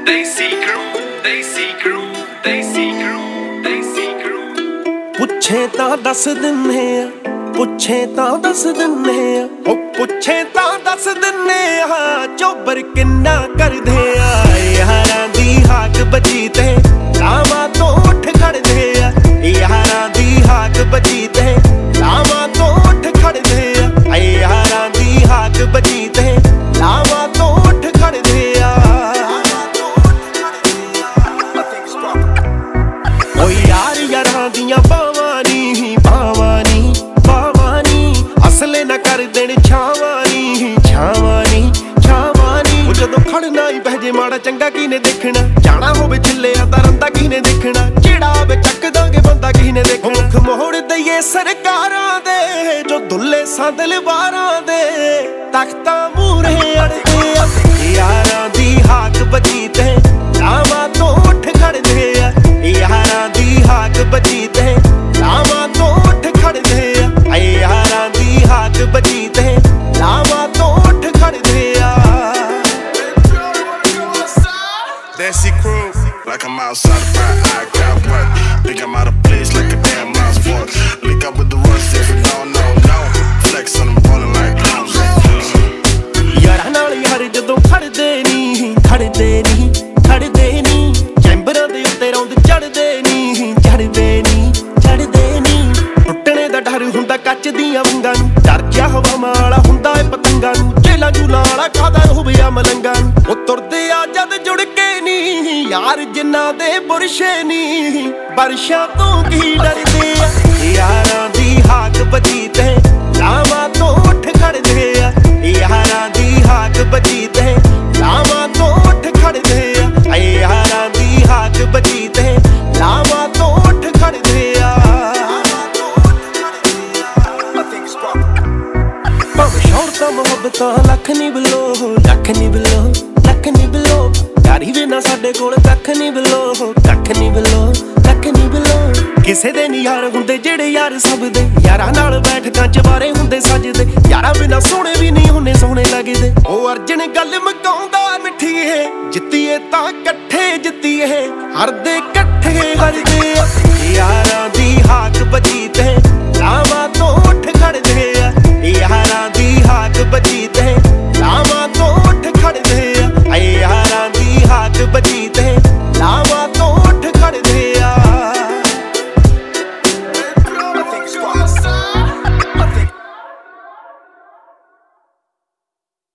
Desi crew, Desi crew, Desi crew, Desi crew। ਪੁੱਛੇ ਤਾਂ ਦੱਸ ਦਿੰਨੇ ਆ, ਪੁੱਛੇ ਤਾਂ ਦੱਸ ਦਿੰਨੇ ਆ, ਉਹ ਪੁੱਛੇ ਤਾਂ ਦੱਸ ਦਿੰਨੇ ਆ, ਚੋਬਰ ਕਿੰਨਾ ਕਰਦੇ ਆ। ਯਾਰਾਂ ਦੀ ਹਾਕ ਬਜੀ ਤੇ ਲਾਵਾਂ ਤੋਂ ਉੱਠ ਖੜਦੇ ਆ, ਯਾਰਾਂ ਦੀ ਹਾਕ ਬਜੀ ਤੇ ਲਾਵਾਂ ਤੋਂ ਉੱਠ ਖੜਦੇ ਆ, ਯਾਰਾਂ ਦੀ ਹਾਕ ਬਜੀ ਤੇ ਲਾਵਾਂ ਤੋਂ ਉੱਠ ਖੜਦੇ ਆ। ਓ ਯਾਰ ਯਾਰਾਂ ਦੀਆਂ ਬਾਵਾਂ ਨੀ ਬਾਵਾਂ ਨੀ ਬਾਵਾਂ ਨੀ, ਅਸਲੇ ਨਾ ਕਰ ਦੇਣ ਛਾਵਾਂ ਨੀ ਛਾਵਾਂ ਨੀ ਛਾਵਾਂ ਨੀ। ਉਹ ਜਦੋਂ ਖੜਨਾ ਹੀ ਪੈ ਜੇ ਮਾੜਾ ਚੰਗਾ ਕਿਹਨੇ ਦੇਖਣਾ, ਜਾਣਾ ਹੋਵੇ ਛਿੱਲਿਆ ਤਾਂ ਰੰਦਾ ਕਿਹਨੇ ਦੇਖਣਾ, ਜਿਹੜਾ ਆਵੇ ਚੱਕ ਦਾਂਗੇ ਬੰਦਾ ਕਿਹਨੇ ਦੇਖਣਾ। ਮੁੱਖ ਮੋੜ ਦਈਏ ਸਰਕਾਰਾਂ ਦੇ, ਜੋ ਦੁੱਲੇ ਸੰਦਲ ਵਾਰਾਂ ਦੇ ਤਖਤਾਂ ਮੂਹਰੇ ਅੜਦੇ ਆ। ਯਾਰਾਂ ਦੀ ਹਾਕ ਬਜੀ ਤੇ ਲਾਵਾਂ ਤੋਂ ਉੱਠ ਖੜਦੇ ਆ, ਯਾਰਾਂ ਦੀ ਹਾਕ ਬਜੀ ਤੇ ਲਾਵਾਂ ਤੋਂ ਉੱਠ ਖੜਦੇ ਆ, ਯਾਰਾਂ ਦੀ ਹਾਕ ਬਜੀ ਤੇ ਲਾਵਾਂ ਤੋਂ ਉੱਠ ਖੜਦੇ ਆ। Desi crew, like I'm outside the front, I got work. Think I'm out of place like a damn mouse fork. Link up with the rust if you don't know, no. Flex on them ballin' like clowns. ਯਾਰਾਂ ਨਾਲ ਯਾਰ ਜਦੋਂ ਖੜਦੇ ਨੀ ਖੜਦੇ ਨੀ ਖੜਦੇ ਨੀ, ਚੈਂਬਰਾਂ ਦੇ ਉੱਤੇ ਰੌਂਦ ਚੜਦੇ ਨੀ ਚੜਦੇ ਨੀ ਚੜਦੇ ਨੀ। ਟੁੱਟਣੇ ਦਾ ਡਰ ਹੁੰਦਾ ਕੱਚ ਦੀਆਂ ਵੰਗਾਂ ਨੂੰ, ਡਰ ਜਿਹਾ ਹਵਾਵਾਂ ਵਾਲਾ ਹੁੰਦਾ ਏ ਪਤੰਗਾਂ ਨੂੰ, ਜੇਲਾਂ ਜੂਲਾਂ ਵਾਲਾ ਖਾਦਾ ਹੋਵੇ ਆ ਮਲੰਗਾਂ ਨੂੰ। ਉਹ ਤੁਰਦੇ ਆ ਜਦ ਜੁੜ ਕੇ ਨੀ ਯਾਰ ਜਿਨ੍ਹਾਂ ਦੇ ਬੁਰਸ਼ੇ ਨੀ, ਬਰਸ਼ਾਂ ਤੋਂ ਕੀ ਡਰਦੇ ਆ। ਯਾਰਾਂ ਦੀ ਹਾਕ ਬਜੀ ਤੇ ਲਾਵਾਂ ਤੋਂ ਉੱਠ ਖੜਦੇ ਆ, ਯਾਰਾਂ ਦੀ ਹਾਕ ਬਜੀ ਤੇ ਲਾਵਾਂ ਤੋਂ ਉੱਠ ਖੜਦੇ ਆ, ਯਾਰਾਂ ਦੀ ਹਾਕ ਬਜੀ ਤੇ ਲਾਵਾਂ ਤੋਂ ਉੱਠ ਖੜਦੇ ਆ। ਭਾਵੇਂ ਸ਼ੌਹਰਤਾਂ ਮੁਹੱਬਤਾਂ ਲੱਖ ਨੀ ਬਿਲੋ ਲੱਖ ਨੀ ਬਿਲੋ ਲੱਖ ਨੀ ਬਿਲੋ, ਯਾਰੀ ਵੀ ਨਾ ਸਾਡੇ ਕੋਲ ਕੱਖ ਨੀ ਬਿਲੋ ਕੱਖ ਨੀ ਬਿਲੋ ਕੱਖ ਨੀ ਬਿਲੋ। ਕਿਸੇ ਦੇ ਨੀ ਯਾਰ ਹੁੰਦੇ ਜਿਹੜੇ ਯਾਰ ਸਭ ਦੇ, ਯਾਰਾਂ ਨਾਲ ਬੈਠਕਾਂ ਚ ਬਾਰੇ ਹੁੰਦੇ ਸੱਜਦੇ, ਯਾਰਾਂ ਬਿਨਾ ਸੋਹਣੇ ਵੀ ਨਹੀਂ ਹੁੰਨੇ ਸੋਹਣੇ ਲੱਗਦੇ। ਉਹ ਅਰਜਨ ਗੱਲ ਮਕਾਉਂਦਾ ਮਿੱਠੀਏ, ਜਿੱਤੀਏ ਤਾਂ ਇਕੱਠੇ ਜਿੱਤੀਏ, ਹਰਦੇ ਇਕੱਠੇ ਹਰਦੇ ਆ। ਯਾਰਾਂ ਦੀ ਹਾਕ ਬਜੀ